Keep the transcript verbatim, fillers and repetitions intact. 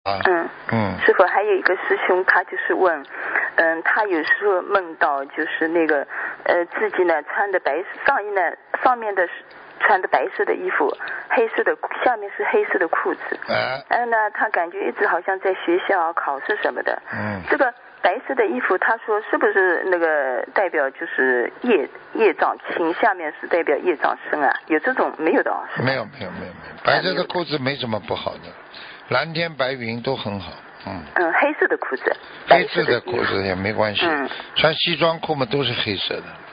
啊。 嗯嗯。 师傅，还有一个师兄，他就是问，嗯，他有时候梦到就是那个呃自己呢穿的白上衣呢上面的穿的白色的衣服，黑色的下面是黑色的裤子。 哎。 嗯呢，他感觉一直好像在学校考试什么的。 嗯。 这个白色的衣服，他说是不是那个代表就是业业障轻，下面是代表业障深啊？有这种没有的啊？ 没有没有没有没有，白色的裤子没什么不好的，蓝天白云都很好。嗯。 嗯，黑色的裤子。 黑色的裤子也没关系。 嗯。 穿西装裤嘛都是黑色的。